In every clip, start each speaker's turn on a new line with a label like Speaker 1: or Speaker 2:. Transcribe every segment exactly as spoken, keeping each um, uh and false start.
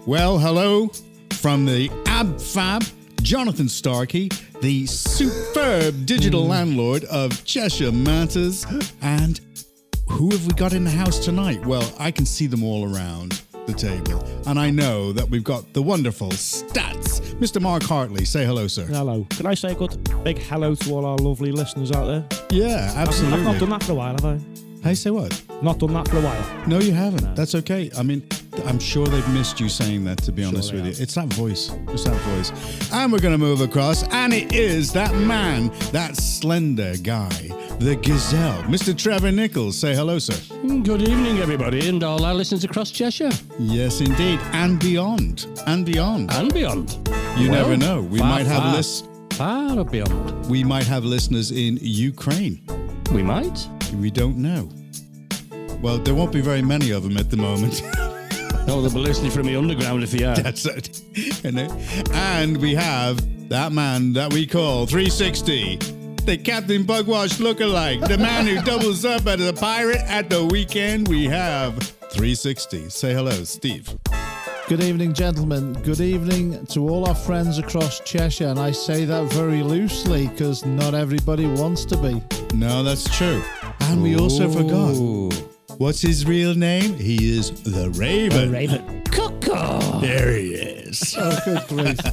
Speaker 1: Well, hello from the Ab Fab, Jonathan Starkey, the superb digital landlord of Cheshire Matters. And who have we got in the house tonight? Well, I can see them all around the table. And I know that we've got the wonderful Stats. Mister Mark Hartley, say hello, sir.
Speaker 2: Hello. Can I say a good big hello to all our lovely listeners out there?
Speaker 1: Yeah, absolutely.
Speaker 2: I've not done that for a while, have I?
Speaker 1: Hey, say what?
Speaker 2: Not done that for a while.
Speaker 1: No, you haven't.
Speaker 2: No.
Speaker 1: That's okay. I mean, I'm sure they've missed you saying that, to be
Speaker 2: Sure
Speaker 1: honest
Speaker 2: they
Speaker 1: with
Speaker 2: have.
Speaker 1: you. It's that voice. It's that voice. And we're going to move across, and it is that man, that slender guy, the gazelle, Mister Trevor Nichols. Say hello, sir.
Speaker 3: Good evening, everybody, and all our listeners across Cheshire.
Speaker 1: Yes, indeed. And beyond. And beyond.
Speaker 3: And beyond.
Speaker 1: You
Speaker 3: Well,
Speaker 1: never know. We
Speaker 3: far,
Speaker 1: might have
Speaker 3: far,
Speaker 1: lis-
Speaker 3: Far beyond.
Speaker 1: We might have listeners in Ukraine.
Speaker 3: We might.
Speaker 1: We don't know. Well, there won't be very many of them at the moment.
Speaker 3: Oh, they'll be listening from the underground if they are.
Speaker 1: That's it. And, uh, and we have that man that we call three sixty, the Captain Bugwash lookalike, the man who doubles up as a pirate at the weekend. We have three sixty. Say hello, Steve.
Speaker 4: Good evening, gentlemen. Good evening to all our friends across Cheshire. And I say that very loosely because not everybody wants to be.
Speaker 1: No, that's true. And we also forgot.
Speaker 3: Ooh.
Speaker 1: What's his real name? He is the Raven.
Speaker 2: Raven.
Speaker 3: Cuckoo.
Speaker 1: There he is.
Speaker 4: Oh, good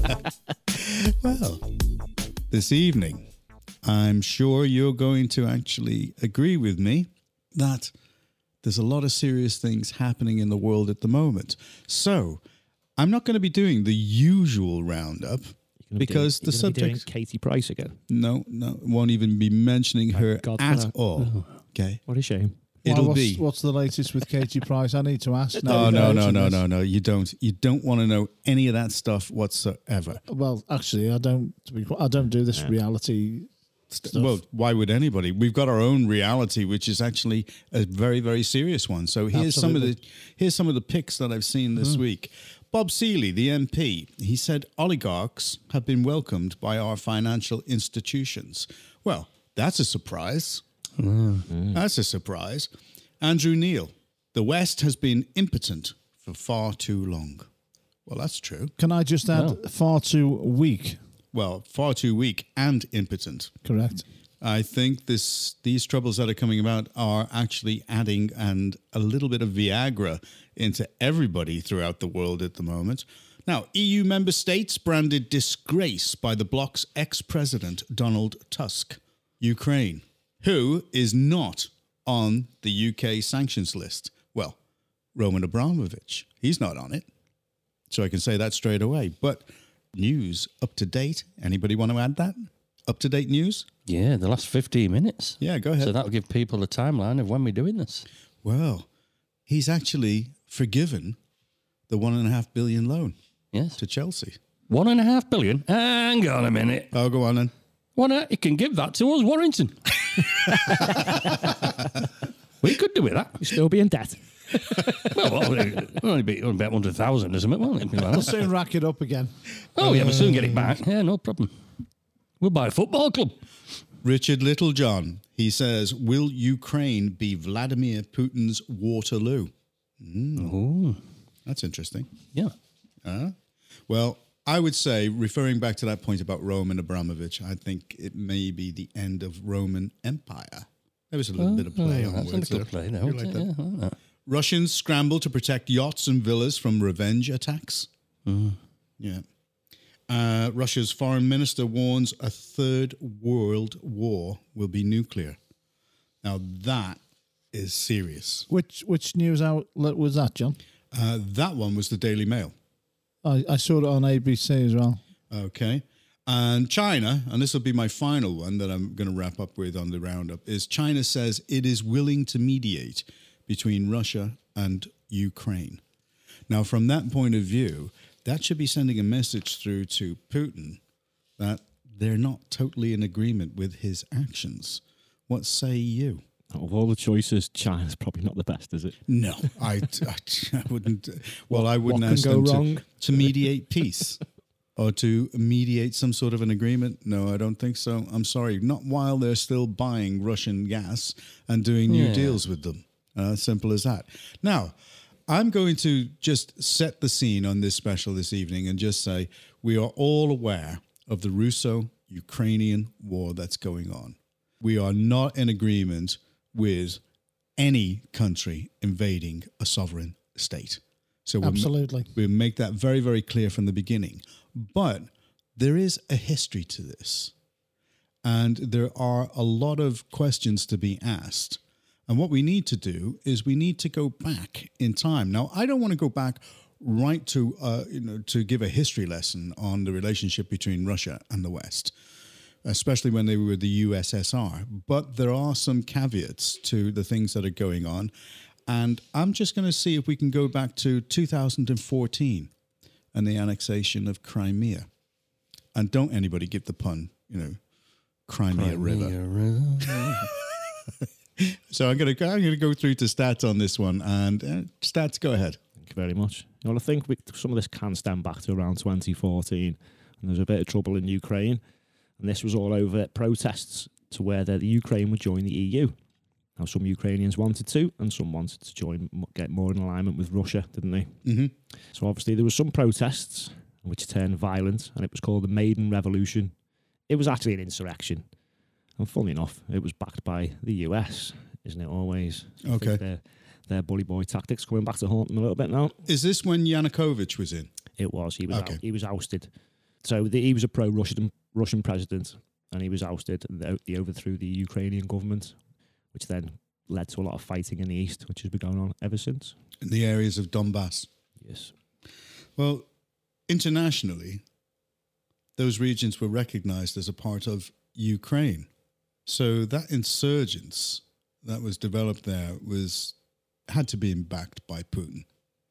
Speaker 4: grief.
Speaker 1: Well, this evening, I'm sure you're going to actually agree with me that there's a lot of serious things happening in the world at the moment. So I'm not going to be doing the usual roundup
Speaker 2: You're gonna be
Speaker 1: because
Speaker 2: doing-
Speaker 1: the
Speaker 2: you're gonna be doing
Speaker 1: subject,
Speaker 2: Katie Price again.
Speaker 1: no, no, won't even be mentioning her
Speaker 2: God for
Speaker 1: at
Speaker 2: that.
Speaker 1: all. Okay.
Speaker 2: What a shame.
Speaker 1: It'll
Speaker 4: Why, what's,
Speaker 1: be.
Speaker 4: What's the latest with Katie Price? I need to ask now.
Speaker 1: Oh,
Speaker 4: you've
Speaker 1: no, no,
Speaker 4: mentioned
Speaker 1: no,
Speaker 4: this.
Speaker 1: no, no. You don't. You don't want to know any of that stuff whatsoever.
Speaker 4: Well, actually, I don't. To be, I don't do this reality stuff.
Speaker 1: Well, why would anybody? We've got our own reality, which is actually a very, very serious one. So here's some of the here's some of the picks that I've seen this week. Bob Seeley, the M P, he said oligarchs have been welcomed by our financial institutions. Well, that's a surprise. That's a surprise. Andrew Neil, the West has been impotent for far too long. Well, that's true.
Speaker 4: Can I just add far too weak?
Speaker 1: Well, far too weak and impotent.
Speaker 4: Correct.
Speaker 1: I think this these troubles that are coming about are actually adding and a little bit of Viagra into everybody throughout the world at the moment. Now, E U member states branded disgrace by the bloc's ex-president, Donald Tusk. Ukraine, who is not on the U K sanctions list. Well, Roman Abramovich, he's not on it. So I can say that straight away. But news up to date. Anybody want to add that? Up to date news?
Speaker 3: Yeah, the last fifteen minutes.
Speaker 1: Yeah, go ahead.
Speaker 3: So that'll give people a timeline of when we're doing this.
Speaker 1: Well, he's actually forgiven the one and a half billion loan
Speaker 3: Yes.
Speaker 1: to Chelsea.
Speaker 3: One and a half billion. Hang on a minute.
Speaker 1: Oh, go on then.
Speaker 3: Why not? You can give that to us, Warrington. We could do with that.
Speaker 2: You'll still be in debt.
Speaker 3: Well, well, it'll only be only about one hundred thousand or something, won't it? Like
Speaker 4: We'll
Speaker 3: that.
Speaker 4: soon rack it up again.
Speaker 3: Oh, yeah, we'll soon get it back. Yeah, no problem. We'll buy a football club.
Speaker 1: Richard Littlejohn, he says, will Ukraine be Vladimir Putin's Waterloo? Mm.
Speaker 3: Oh,
Speaker 1: That's interesting.
Speaker 3: yeah.
Speaker 1: Uh, well, I would say, referring back to that point about Roman Abramovich, I think it may be the end of Roman Empire. There was a little bit of play
Speaker 3: Oh,
Speaker 1: on
Speaker 3: that's a
Speaker 1: words
Speaker 3: little
Speaker 1: there.
Speaker 3: play there.
Speaker 1: You
Speaker 3: wasn't
Speaker 1: like
Speaker 3: it?
Speaker 1: that?
Speaker 3: Yeah, I like that.
Speaker 1: Russians scramble to protect yachts and villas from revenge attacks. Yeah. Uh, Russia's foreign minister warns a third world war will be nuclear. Now, that is serious.
Speaker 4: Which which news outlet was that, John?
Speaker 1: Uh, that one was the Daily Mail.
Speaker 4: I, I saw it on A B C as well.
Speaker 1: Okay. And China, and this will be my final one that I'm going to wrap up with on the roundup, is China says it is willing to mediate between Russia and Ukraine. Now, from that point of view, that should be sending a message through to Putin that they're not totally in agreement with his actions. What say you?
Speaker 2: Of all the choices, China's probably not the best, is it?
Speaker 1: No, I, I, I wouldn't. Well, I wouldn't
Speaker 2: what
Speaker 1: ask
Speaker 2: can go
Speaker 1: them to,
Speaker 2: wrong?
Speaker 1: to mediate peace or to mediate some sort of an agreement. No, I don't think so. I'm sorry. Not while they're still buying Russian gas and doing new
Speaker 3: Yeah.
Speaker 1: deals with them. Uh, simple as that. Now, I'm going to just set the scene on this special this evening and just say we are all aware of the Russo-Ukrainian war that's going on. We are not in agreement with any country invading a sovereign state. So we'll
Speaker 4: Absolutely.
Speaker 1: Ma- we'll make that very, very clear from the beginning. But there is a history to this. And there are a lot of questions to be asked. And what we need to do is we need to go back in time. Now, I don't want to go back right to, uh, you know, to give a history lesson on the relationship between Russia and the West, especially when they were the U S S R. But there are some caveats to the things that are going on. And I'm just going to see if we can go back to two thousand fourteen and the annexation of Crimea. And don't anybody give the pun, you know, Crimea, Crimea River. River. So I'm going to I'm going to go through to Stats on this one. And uh, Stats, go ahead.
Speaker 2: Thank you very much. Well, I think we, some of this can stem back to around twenty fourteen. And there's a bit of trouble in Ukraine. And this was all over protests to whether the Ukraine would join the E U. Now, some Ukrainians wanted to, and some wanted to join, get more in alignment with Russia, didn't they?
Speaker 1: Mm-hmm.
Speaker 2: So obviously there was some protests which turned violent, and it was called the Maidan Revolution. It was actually an insurrection. And funnily enough, it was backed by the U S, isn't it always? I
Speaker 1: Okay.
Speaker 2: think their, their bully boy tactics coming back to haunt them a little bit now.
Speaker 1: Is this when Yanukovych was in?
Speaker 2: It was. He was
Speaker 1: Okay.
Speaker 2: out, he was ousted. So the, he was a pro-Russian Russian president, and he was ousted. And he overthrew the Ukrainian government, which then led to a lot of fighting in the east, which has been going on ever since.
Speaker 1: In the areas of Donbass.
Speaker 2: Yes.
Speaker 1: Well, internationally, those regions were recognized as a part of Ukraine. So that insurgence that was developed there was had to be backed by Putin,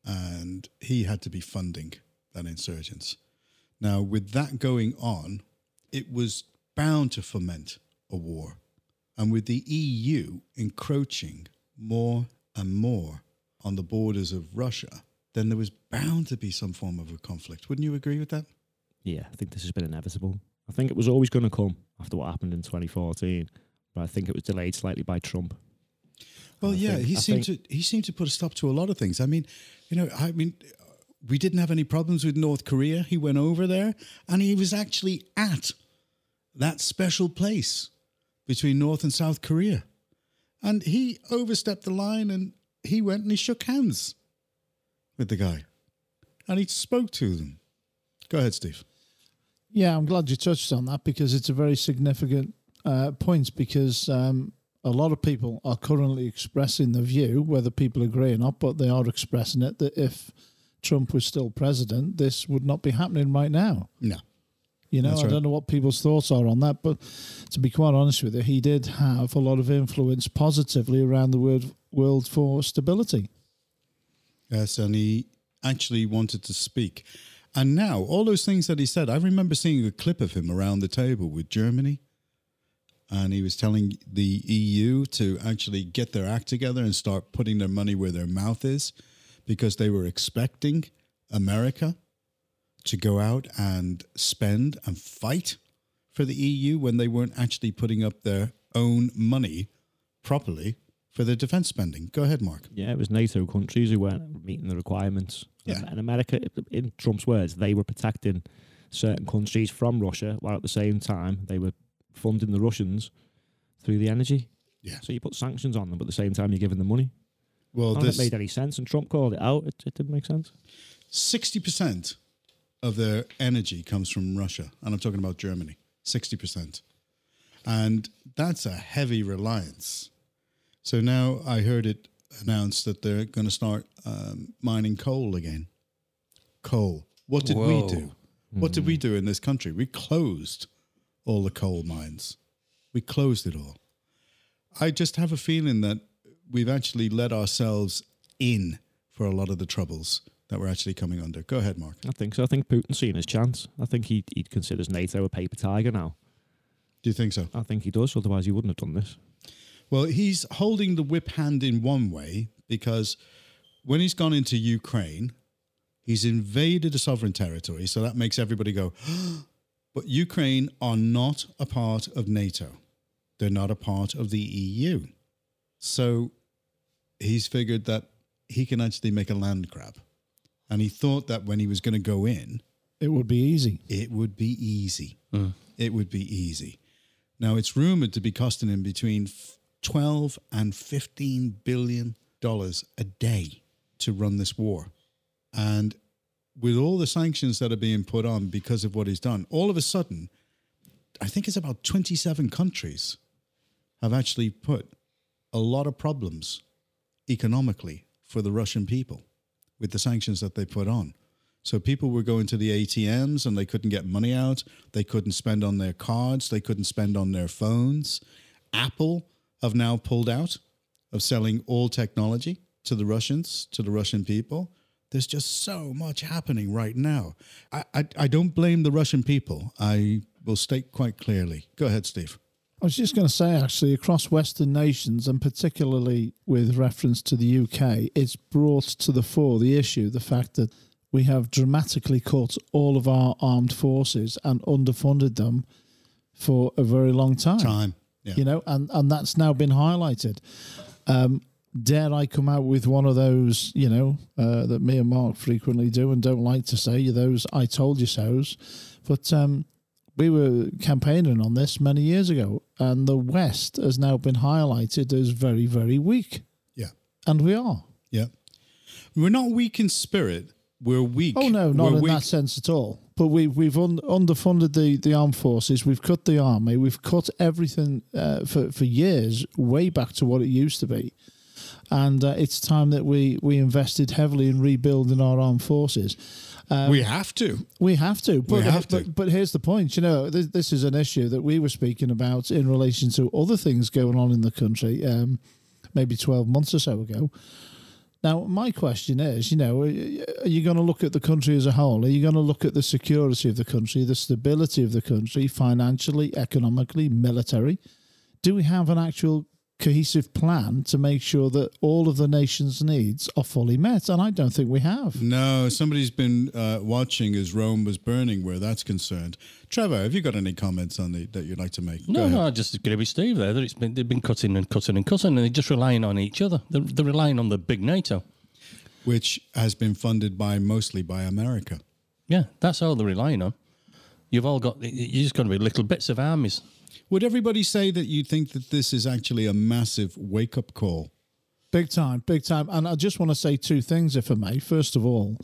Speaker 1: and he had to be funding that insurgence. Now, with that going on, it was bound to foment a war. And with the E U encroaching more and more on the borders of Russia, then there was bound to be some form of a conflict. Wouldn't you agree with that?
Speaker 2: Yeah, I think this has been inevitable. I think it was always going to come after what happened in twenty fourteen, but I think it was delayed slightly by Trump.
Speaker 1: Well,
Speaker 2: I
Speaker 1: yeah,
Speaker 2: think-
Speaker 1: he
Speaker 2: I
Speaker 1: seemed
Speaker 2: think-
Speaker 1: to he seemed to put a stop to a lot of things. I mean, you know, I mean, we didn't have any problems with North Korea. He went over there, and he was actually at that special place between North and South Korea, and he overstepped the line, and he went and he shook hands with the guy, and he spoke to them. Go ahead, Steve.
Speaker 4: Yeah, I'm glad you touched on that because it's a very significant uh, point because um, a lot of people are currently expressing the view, whether people agree or not, but they are expressing it, that if Trump was still president, this would not be happening right now.
Speaker 1: No.
Speaker 4: You know,
Speaker 1: That's
Speaker 4: I
Speaker 1: right.
Speaker 4: don't know what people's thoughts are on that, but to be quite honest with you, he did have a lot of influence positively around the world, world for stability.
Speaker 1: Yes, and he actually wanted to speak. And now, all those things that he said, I remember seeing a clip of him around the table with Germany, and he was telling the E U to actually get their act together and start putting their money where their mouth is, because they were expecting America to go out and spend and fight for the E U when they weren't actually putting up their own money properly for their defense spending. Go ahead, Mark.
Speaker 2: Yeah, it was NATO countries who weren't meeting the requirements.
Speaker 1: Yeah.
Speaker 2: And America, in Trump's words, they were protecting certain countries from Russia, while at the same time they were funding the Russians through the energy.
Speaker 1: Yeah.
Speaker 2: So you put sanctions on them, but at the same time you're giving them money.
Speaker 1: Well,
Speaker 2: None of
Speaker 1: this
Speaker 2: it made any sense, and Trump called it out. It, it didn't make sense.
Speaker 1: sixty percent of their energy comes from Russia, and I'm talking about Germany, sixty percent. And that's a heavy reliance. So now I heard it announced that they're going to start um, mining coal again. Coal. What did we
Speaker 3: Whoa.
Speaker 1: do? What did we do in this country? We closed all the coal mines. We closed it all. I just have a feeling that we've actually let ourselves in for a lot of the troubles that we're actually coming under. Go ahead, Mark.
Speaker 2: I think so. I think Putin's seen his chance. I think he he considers NATO a paper tiger now.
Speaker 1: Do you think so?
Speaker 2: I think he does. Otherwise, he wouldn't have done this.
Speaker 1: Well, he's holding the whip hand in one way because when he's gone into Ukraine, he's invaded a sovereign territory. So that makes everybody go, but Ukraine are not a part of NATO. They're not a part of the E U. So he's figured that he can actually make a land grab. And he thought that when he was going to go in,
Speaker 4: It would be easy.
Speaker 1: it would be easy.
Speaker 3: Mm.
Speaker 1: It would be easy. Now, it's rumored to be costing him between twelve and fifteen billion dollars a day to run this war. And with all the sanctions that are being put on because of what he's done, all of a sudden, I think it's about twenty-seven countries have actually put a lot of problems economically for the Russian people with the sanctions that they put on. So people were going to the A T Ms and they couldn't get money out. They couldn't spend on their cards. They couldn't spend on their phones. Apple have now pulled out of selling all technology to the Russians, to the Russian people. There's just so much happening right now. I, I, I don't blame the Russian people. I will state quite clearly. Go ahead, Steve.
Speaker 4: I was just going to say, actually, across Western nations, and particularly with reference to the U K, it's brought to the fore the issue, the fact that we have dramatically cut all of our armed forces and underfunded them for a very long time.
Speaker 1: Time. Yeah.
Speaker 4: You know, and, and that's now been highlighted. Um, dare I come out with one of those, you know, uh, that me and Mark frequently do and don't like to say, those I told you so's. But um, we were campaigning on this many years ago, and the West has now been highlighted as very, very weak.
Speaker 1: Yeah.
Speaker 4: And we are.
Speaker 1: Yeah. We're not weak in spirit. We're weak.
Speaker 4: Oh, no, not
Speaker 1: We're
Speaker 4: in
Speaker 1: weak.
Speaker 4: that sense at all. But we, we've un- underfunded the, the armed forces. We've cut the army. We've cut everything uh, for, for years, way back to what it used to be. And uh, it's time that we, we invested heavily in rebuilding our armed forces. Um,
Speaker 1: we have to.
Speaker 4: We have to. But,
Speaker 1: We have to.
Speaker 4: But, but here's the point. You know, this, this is an issue that we were speaking about in relation to other things going on in the country, um, maybe twelve months or so ago. Now, my question is, you know, are you going to look at the country as a whole? Are you going to look at the security of the country, the stability of the country, financially, economically, military? Do we have an actual cohesive plan to make sure that all of the nation's needs are fully met? And I don't think we have.
Speaker 1: No, somebody's been uh, watching as Rome was burning where that's concerned. Trevor, have you got any comments on the that you'd like to make? Go
Speaker 3: No,
Speaker 1: ahead.
Speaker 3: no, I just agree with Steve there that it's been they've been cutting and cutting and cutting, and they're just relying on each other. They're, they're relying on the big NATO.
Speaker 1: Which has been funded by mostly by America.
Speaker 3: Yeah, that's all they're relying on. You've all got you just got to be little bits of armies.
Speaker 1: Would everybody say that you think that this is actually a massive wake-up call?
Speaker 4: Big time, big time. And I just want to say two things, if I may. First of all,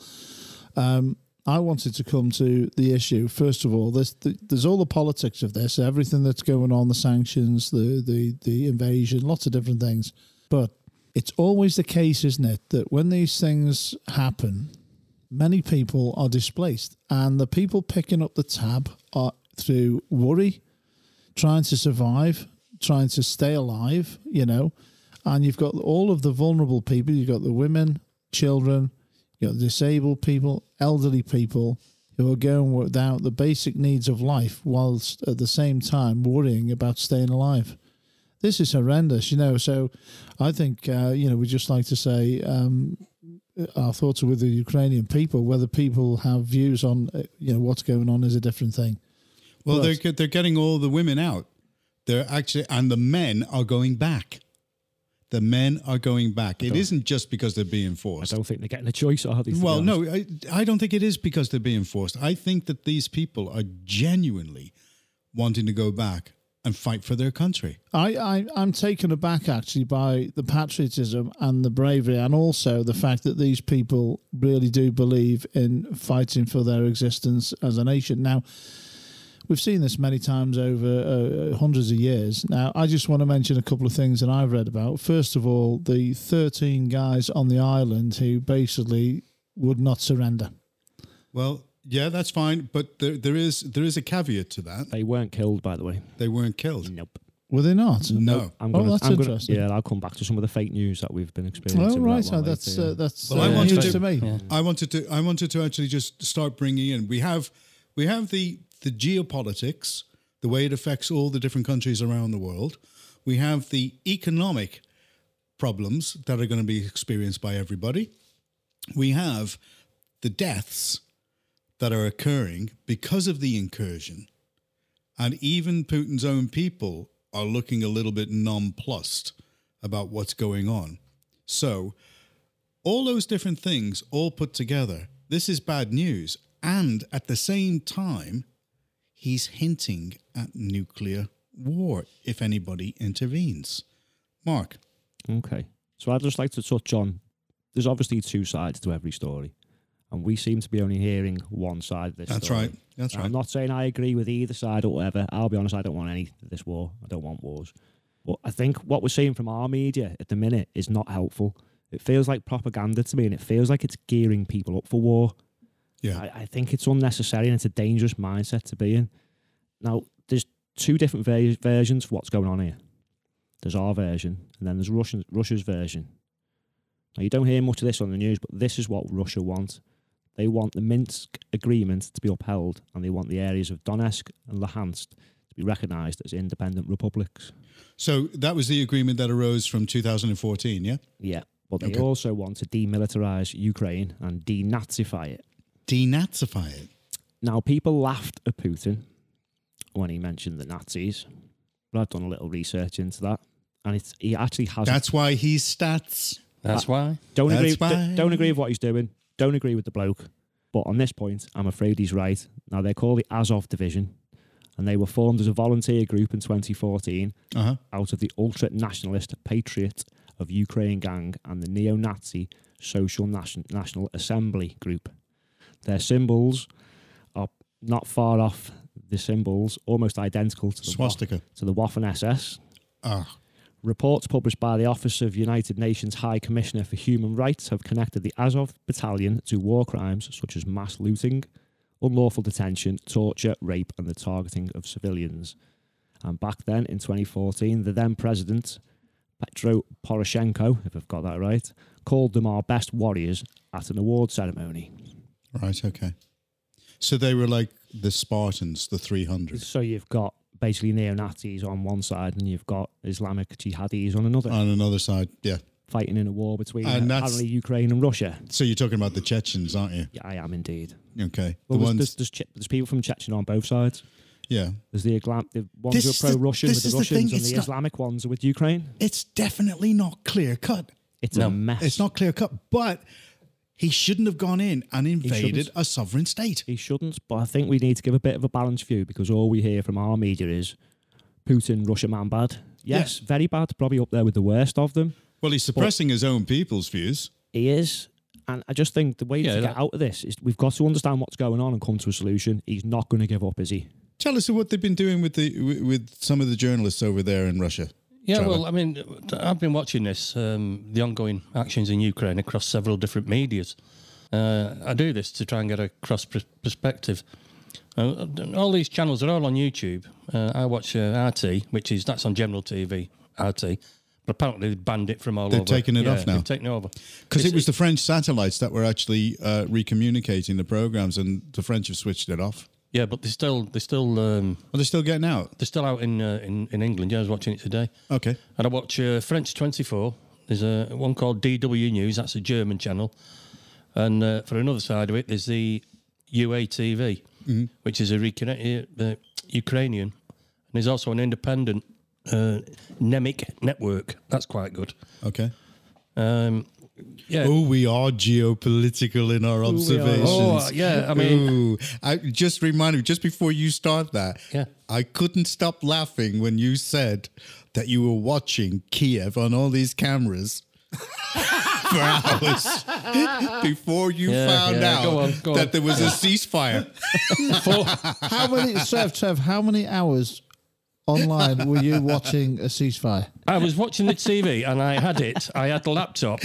Speaker 4: um, I wanted to come to the issue. First of all, there's, the, there's all the politics of this, everything that's going on, the sanctions, the, the, the invasion, lots of different things. But it's always the case, isn't it, that when these things happen, many people are displaced. And the people picking up the tab are through worry, trying to survive, trying to stay alive, you know, and you've got all of the vulnerable people. You've got the women, children, you've got the disabled people, elderly people who are going without the basic needs of life whilst at the same time worrying about staying alive. This is horrendous, you know, so I think, uh, you know, we just like to say um, our thoughts are with the Ukrainian people. Whether people have views on, uh, you know, what's going on is a different thing.
Speaker 1: Well,
Speaker 4: But-
Speaker 1: they're they're getting all the women out. They're actually, and the men are going back. The men are going back. It isn't just because they're being
Speaker 2: I
Speaker 1: forced.
Speaker 2: don't think they're getting a choice, are they? to be
Speaker 1: Well,
Speaker 2: honest?
Speaker 1: no, I, I don't think it is because they're being forced. I think that these people are genuinely wanting to go back and fight for their country.
Speaker 4: I, I, I'm taken aback actually by the patriotism and the bravery, and also the fact that these people really do believe in fighting for their existence as a nation. Now, we've seen this many times over uh, hundreds of years. Now, I just want to mention a couple of things that I've read about. First of all, the thirteen guys on the island who basically would not surrender.
Speaker 1: Well, yeah, that's fine, but there there is there is a caveat to that.
Speaker 2: They weren't killed, by the way.
Speaker 1: They weren't killed.
Speaker 2: Nope.
Speaker 4: Were they not?
Speaker 1: No.
Speaker 2: I'm
Speaker 4: Oh,
Speaker 2: gonna,
Speaker 4: that's
Speaker 2: I'm gonna-
Speaker 4: interesting.
Speaker 2: yeah, I'll come back to some of the fake news that we've been experiencing.
Speaker 4: Oh,
Speaker 2: with
Speaker 4: right.
Speaker 2: that one
Speaker 4: So that's
Speaker 2: later,
Speaker 4: uh,
Speaker 2: yeah.
Speaker 4: that's
Speaker 1: Well, I
Speaker 4: uh,
Speaker 1: wanted
Speaker 4: news
Speaker 1: to-
Speaker 4: to me.
Speaker 3: Yeah.
Speaker 1: I wanted to I wanted to actually just start bringing in. We have we have the the geopolitics, the way it affects all the different countries around the world. We have the economic problems that are going to be experienced by everybody. We have the deaths that are occurring because of the incursion. And even Putin's own people are looking a little bit nonplussed about what's going on. So all those different things all put together, this is bad news. And at the same time, he's hinting at nuclear war if anybody intervenes. Mark.
Speaker 2: Okay. So I'd just like to touch on, there's obviously two sides to every story. And we seem to be only hearing one side of this
Speaker 1: That's
Speaker 2: story.
Speaker 1: right. That's right.
Speaker 2: I'm not saying I agree with either side or whatever. I'll be honest, I don't want any of this war. I don't want wars. But I think what we're seeing from our media at the minute is not helpful. It feels like propaganda to me, and it feels like it's gearing people up for war.
Speaker 1: Yeah.
Speaker 2: I, I think it's unnecessary, and it's a dangerous mindset to be in. Now, there's two different ver- versions of what's going on here. There's our version, and then there's Russian, Russia's version. Now, you don't hear much of this on the news, but this is what Russia wants. They want the Minsk agreement to be upheld, and they want the areas of Donetsk and Luhansk to be recognised as independent republics.
Speaker 1: So that was the agreement that arose from two thousand fourteen, yeah?
Speaker 2: Yeah, but they
Speaker 1: Okay.
Speaker 2: also want to demilitarise Ukraine and denazify it.
Speaker 1: Denazify it.
Speaker 2: Now, people laughed at Putin when he mentioned the Nazis, but I've done a little research into that, and it's, he actually hasn't.
Speaker 1: That's why he's stats.
Speaker 3: That's why.
Speaker 2: Don't agree.
Speaker 1: That's why.
Speaker 2: d- Don't agree with what he's doing. Don't agree with the bloke. But on this point, I'm afraid he's right. Now, they're called the Azov Division, and they were formed as a volunteer group in twenty fourteen
Speaker 1: Uh-huh.
Speaker 2: out of the ultra-nationalist Patriot of Ukraine gang and the neo-Nazi Social Nation- National Assembly group. Their symbols are not far off the symbols, almost identical to the,
Speaker 1: Swastika.
Speaker 2: Wa- to the Waffen S S.
Speaker 1: Ah.
Speaker 2: Reports published by the Office of United Nations High Commissioner for Human Rights have connected the Azov Battalion to war crimes such as mass looting, unlawful detention, torture, rape, and the targeting of civilians. And back then, in twenty fourteen, the then president, Petro Poroshenko, if I've got that right, called them our best warriors at an award ceremony.
Speaker 1: Right, okay. So they were like the Spartans, the three hundred.
Speaker 2: So you've got basically neo-Nazis on one side and you've got Islamic jihadis on another,
Speaker 1: On another side, yeah.
Speaker 2: fighting in a war between
Speaker 1: And
Speaker 2: uh,
Speaker 1: that's-
Speaker 2: apparently Ukraine and Russia.
Speaker 1: So you're talking about the Chechens, aren't you?
Speaker 2: Yeah, I am indeed.
Speaker 1: Okay.
Speaker 2: Well,
Speaker 1: the
Speaker 2: there's,
Speaker 1: ones,
Speaker 2: there's, there's, Che- there's people from Chechnya on both sides.
Speaker 1: yeah.
Speaker 2: There's the, Islam- the ones
Speaker 1: This
Speaker 2: who
Speaker 1: is
Speaker 2: are
Speaker 1: the-
Speaker 2: pro-Russian
Speaker 1: this
Speaker 2: with
Speaker 1: is
Speaker 2: the
Speaker 1: the thing,
Speaker 2: Russians and
Speaker 1: it's
Speaker 2: the
Speaker 1: not-
Speaker 2: Islamic ones are with Ukraine.
Speaker 1: It's definitely not clear cut.
Speaker 2: It's
Speaker 3: No,
Speaker 2: a mess.
Speaker 1: It's not clear cut, but he shouldn't have gone in and invaded
Speaker 2: shouldn't.
Speaker 1: a sovereign state.
Speaker 2: He shouldn't, but I think we need to give a bit of a balanced view because all we hear from our media is Putin, Russia man bad. Yes,
Speaker 1: Yeah.
Speaker 2: very bad, probably up there with the worst of them.
Speaker 1: Well, he's suppressing his own people's views.
Speaker 2: He is. And I just think the way
Speaker 3: Yeah,
Speaker 2: to
Speaker 3: that-
Speaker 2: get out of this is we've got to understand what's going on and come to a solution. He's not going to give up, is he?
Speaker 1: Tell us what they've been doing with the with, with some of the journalists over there in Russia.
Speaker 3: Yeah,
Speaker 1: Trevor.
Speaker 3: well, I mean, I've been watching this, um, the ongoing actions in Ukraine across several different medias. Uh, I do this to try and get a cross pers- perspective. Uh, all these channels are all on YouTube. Uh, I watch uh, R T, which is that's on general T V, R T. But apparently they banned it from all
Speaker 1: They've
Speaker 3: over.
Speaker 1: taken it
Speaker 3: Yeah,
Speaker 1: off now.
Speaker 3: They've taken it over.
Speaker 1: Because
Speaker 3: It's-
Speaker 1: it was the French satellites that were actually uh, recommunicating the programs, and the French have switched it off.
Speaker 3: Yeah, but they're still they're still um,
Speaker 1: Are they still getting out?
Speaker 3: they're still out in uh, in in England. Yeah, I was watching it today.
Speaker 1: Okay.
Speaker 3: And I watch uh, French twenty-four. There's a one called D W News. That's a German channel. And uh, for another side of it, there's the U A T V,
Speaker 1: Mm-hmm.
Speaker 3: which is a recon- uh, Ukrainian. And there's also an independent uh, Nemik network. That's quite good.
Speaker 1: Okay.
Speaker 3: Um, yeah.
Speaker 1: Oh, we are geopolitical in our
Speaker 2: we are.
Speaker 1: observations.
Speaker 3: Oh, yeah, I mean-
Speaker 1: Ooh. I just reminded me, just before you start that,
Speaker 3: Yeah.
Speaker 1: I couldn't stop laughing when you said that you were watching Kiev on all these cameras for hours before you
Speaker 3: Yeah,
Speaker 1: found
Speaker 3: yeah,
Speaker 1: out
Speaker 3: go on, go
Speaker 1: that
Speaker 3: on.
Speaker 1: there was a ceasefire.
Speaker 4: How many, Trev, Trev, how many hours online were you watching a ceasefire?
Speaker 3: I was watching the T V and I had it. I had the laptop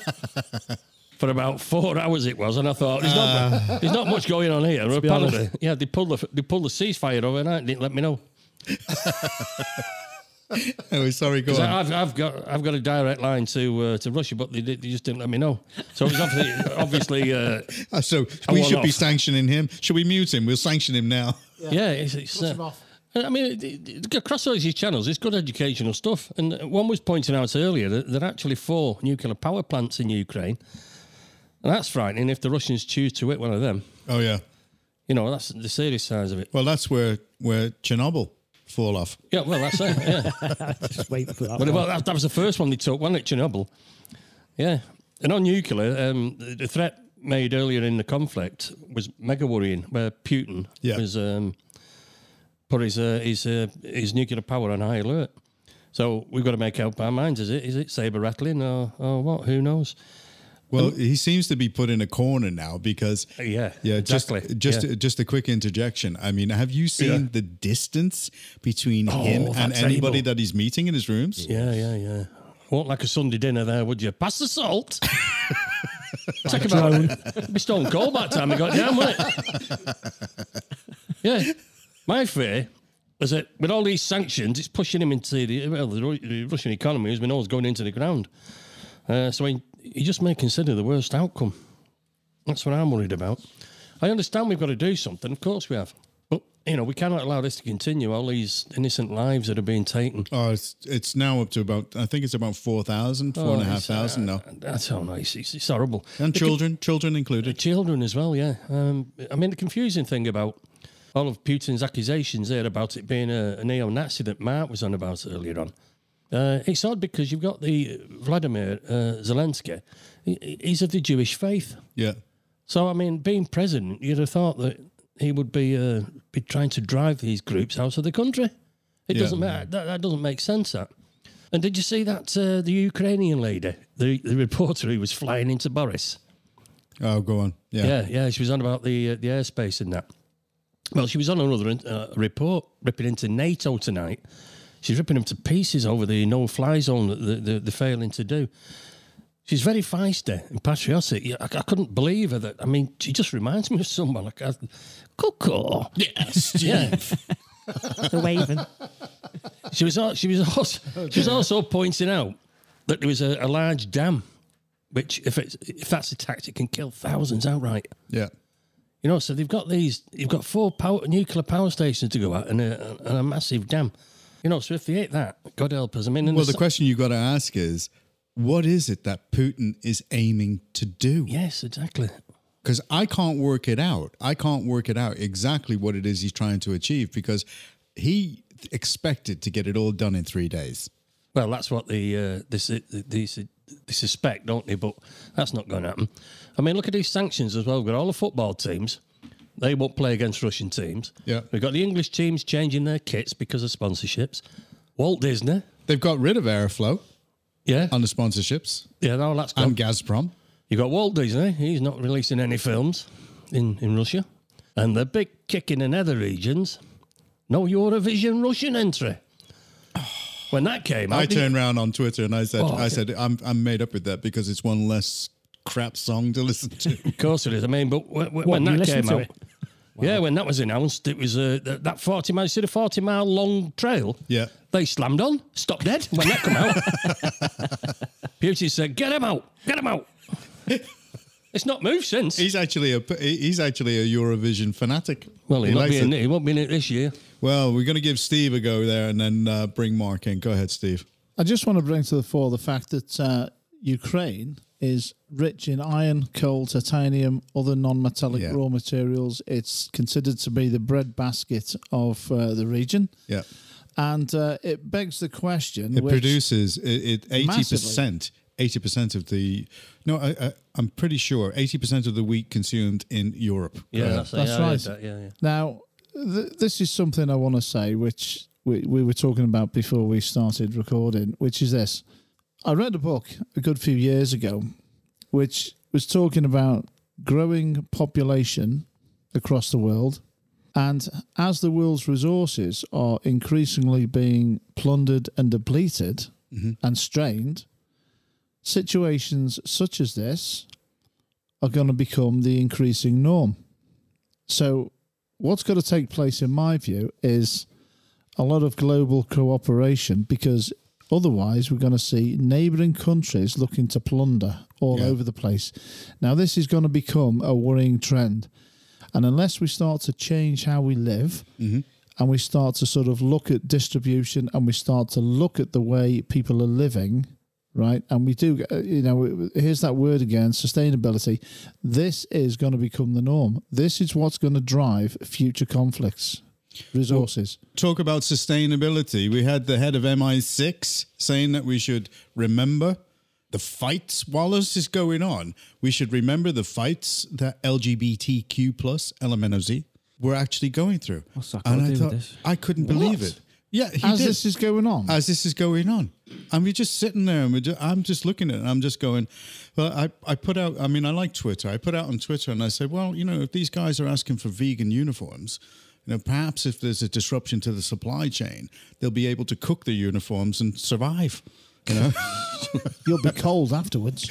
Speaker 3: for about four hours. It was, and I thought there's not there's not much going on here.
Speaker 2: be
Speaker 3: Apparently,
Speaker 2: honest.
Speaker 3: yeah, they pulled the they pulled the ceasefire overnight. And didn't let me know.
Speaker 1: Oh, sorry, go
Speaker 3: 'Cause
Speaker 1: on.
Speaker 3: I've I've got I've got a direct line to uh, to Russia, but they, did- they just didn't let me know. So it was obviously obviously uh,
Speaker 1: Uh, so
Speaker 3: I
Speaker 1: we
Speaker 3: want
Speaker 1: should be
Speaker 3: off.
Speaker 1: sanctioning him. Should we mute him? We'll sanction him now.
Speaker 3: yeah. It's, it's,
Speaker 4: Cut him
Speaker 3: uh,
Speaker 4: off.
Speaker 3: I mean, it- it- across all these channels, it's good educational stuff. And one was pointing out earlier that there are actually four nuclear power plants in Ukraine. And that's frightening if the Russians choose to hit one of them.
Speaker 1: Oh, yeah.
Speaker 3: You know, that's the serious side of it.
Speaker 1: Well, that's where, where Chernobyl fall off.
Speaker 3: Yeah, well, that's it, yeah.
Speaker 2: Just wait for that.
Speaker 3: But
Speaker 2: one.
Speaker 3: well, that, that was the first one they took, wasn't it, Chernobyl? Yeah. And on nuclear, um, the, the threat made earlier in the conflict was mega worrying, where Putin
Speaker 1: Yeah.
Speaker 3: was um, put his uh, his uh, his nuclear power on high alert. So we've got to make up our minds. Is it is it saber rattling or, or what? Who knows?
Speaker 1: Well, he seems to be put in a corner now because
Speaker 3: Uh, yeah,
Speaker 1: yeah,
Speaker 3: exactly.
Speaker 1: just just
Speaker 3: Yeah.
Speaker 1: just a quick interjection. I mean, have you seen
Speaker 3: Yeah.
Speaker 1: the distance between
Speaker 3: Oh,
Speaker 1: him
Speaker 3: that
Speaker 1: and anybody
Speaker 3: table.
Speaker 1: that he's meeting in his rooms?
Speaker 3: Yeah, yeah, yeah. Won't like a Sunday dinner there, would you? Pass the salt. Take about it'd be stone cold by the time we got down, wouldn't it? Yeah. My fear is that with all these sanctions, it's pushing him into the well, the, Ru- the Russian economy, as we know, is going into the ground. Uh, so he, he just may consider the worst outcome. That's what I'm worried about. I understand we've got to do something. Of course we have. But, you know, we cannot allow this to continue. All these innocent lives that are being taken.
Speaker 1: Oh, it's it's now up to about I think it's about four thousand, four and a half
Speaker 3: it's, uh,
Speaker 1: thousand now,
Speaker 3: That's all nice. It's, it's horrible.
Speaker 1: and
Speaker 3: The
Speaker 1: children, children
Speaker 3: The
Speaker 1: included.
Speaker 3: children as well, yeah. Um, I mean, the confusing thing about all of Putin's accusations there about it being a, a neo-Nazi that Mark was on about earlier on. Uh, it's odd because you've got the Vladimir uh, Zelensky. He, he's of the Jewish faith.
Speaker 1: Yeah,
Speaker 3: So, I mean, being president, you'd have thought that he would be uh, be trying to drive these groups out of the country. It
Speaker 1: Yeah.
Speaker 3: doesn't matter. That, that doesn't make sense, that. And did you see that uh, the Ukrainian lady, the, the reporter who was flying into Boris?
Speaker 1: oh, go on. Yeah,
Speaker 3: Yeah, yeah, she was on about the uh, the airspace and that. Well, she was on another uh, report ripping into NATO tonight. She's ripping them to pieces over the no-fly zone that the- the- they're failing to do. She's very feisty and patriotic. Yeah, I, I couldn't believe her. That I mean, she just reminds me of someone like a Coco.
Speaker 1: yes,
Speaker 3: Yeah,
Speaker 2: The waving.
Speaker 3: she was. al- She was also. She was also pointing out that there was a, a large dam, which, if it's if that's a tactic, can kill thousands outright.
Speaker 1: yeah.
Speaker 3: You know, so they've got these, you've got four power, nuclear power stations to go at and a, and a massive dam. You know, so if they hate that, God help us. I mean, in
Speaker 1: Well,
Speaker 3: the,
Speaker 1: the question you got to ask is, what is it that Putin is aiming to do?
Speaker 3: yes, exactly.
Speaker 1: Because I can't work it out. I can't work it out exactly what it is he's trying to achieve because he expected to get it all done in three days.
Speaker 3: Well, that's what the uh, this these they suspect, don't they? But that's not going to happen. I mean, look at these sanctions as well. We've got all the football teams; they won't play against Russian teams.
Speaker 1: Yeah.
Speaker 3: We've got the English teams changing their kits because of sponsorships. Walt Disney,
Speaker 1: They've got rid of Airflow
Speaker 3: yeah,
Speaker 1: on the sponsorships
Speaker 3: yeah, no, that's gone.
Speaker 1: and Gazprom.
Speaker 3: You got Walt Disney. He's not releasing any films in, in Russia. And the big kick in the nether regions, no Eurovision Russian entry. When that came out,
Speaker 1: I
Speaker 3: the-
Speaker 1: turned around on Twitter and I said,
Speaker 3: Oh,
Speaker 1: I
Speaker 3: okay.
Speaker 1: said, I'm I'm made up with that because it's one less crap song to listen to.
Speaker 3: of course it is. I mean, but when, when
Speaker 2: What, you
Speaker 3: that
Speaker 2: listened
Speaker 3: came
Speaker 2: to
Speaker 3: out,
Speaker 2: it?
Speaker 3: yeah, when that was announced, it was uh, that, that forty mile, see the forty mile long trail.
Speaker 1: Yeah.
Speaker 3: They slammed on, stopped dead when that came out. Putin said, "Get him out, get him out." It's not moved since.
Speaker 1: He's actually a he's actually a Eurovision fanatic.
Speaker 3: well, he,
Speaker 1: he
Speaker 3: won't
Speaker 1: likes
Speaker 3: be in,
Speaker 1: it.
Speaker 3: he won't be in it this year.
Speaker 1: Well, we're going to give Steve a go there and then uh, bring Mark in. Go ahead, Steve.
Speaker 4: I just want to bring to the fore the fact that uh, Ukraine is rich in iron, coal, titanium, other non-metallic
Speaker 1: Yeah.
Speaker 4: raw materials. It's considered to be the breadbasket of uh, the region.
Speaker 1: Yeah.
Speaker 4: And uh, it begs the question...
Speaker 1: It
Speaker 4: which-
Speaker 1: produces it eighty percent. Eighty percent of the no, I, I, I'm pretty sure eighty percent of the wheat consumed in Europe.
Speaker 3: Yeah,
Speaker 1: Uh,
Speaker 3: that's,
Speaker 4: That's
Speaker 3: yeah, I heard
Speaker 4: right.
Speaker 3: that, yeah, yeah.
Speaker 4: Now, th- this is something I want to say, which we, we were talking about before we started recording, which is this. I read a book a good few years ago, which was talking about growing population across the world. And as the world's resources are increasingly being plundered and depleted and strained, situations such as this are going to become the increasing norm. So what's got to take place, in my view, is a lot of global cooperation, because otherwise we're going to see neighbouring countries looking to plunder all
Speaker 1: Yeah.
Speaker 4: over the place. Now, this is going to become a worrying trend. And unless we start to change how we live and we start to sort of look at distribution and we start to look at the way people are living, right? And we do, uh, you know, here's that word again, sustainability. This is going to become the norm. This is what's going to drive future conflicts, resources.
Speaker 1: Talk about sustainability. We had the head of M I six saying that we should remember the fights while this is going on, we should remember the fights that L G B T Q plus L M N O Z were actually going through.
Speaker 2: What's that got
Speaker 1: and
Speaker 2: to
Speaker 1: I
Speaker 2: do with
Speaker 1: thought,
Speaker 2: this?
Speaker 1: I couldn't believe
Speaker 4: What?
Speaker 1: it. Yeah, he
Speaker 4: As
Speaker 1: did.
Speaker 4: this is going on.
Speaker 1: As this is going on. And we're just sitting there and we're just, I'm just looking at it and I'm just going, well, I, I put out, I mean, I like Twitter. I put out on Twitter and I said, well, you know, if these guys are asking for vegan uniforms, you know, perhaps if there's a disruption to the supply chain, they'll be able to cook the uniforms and survive. You know,
Speaker 4: You'll be cold afterwards.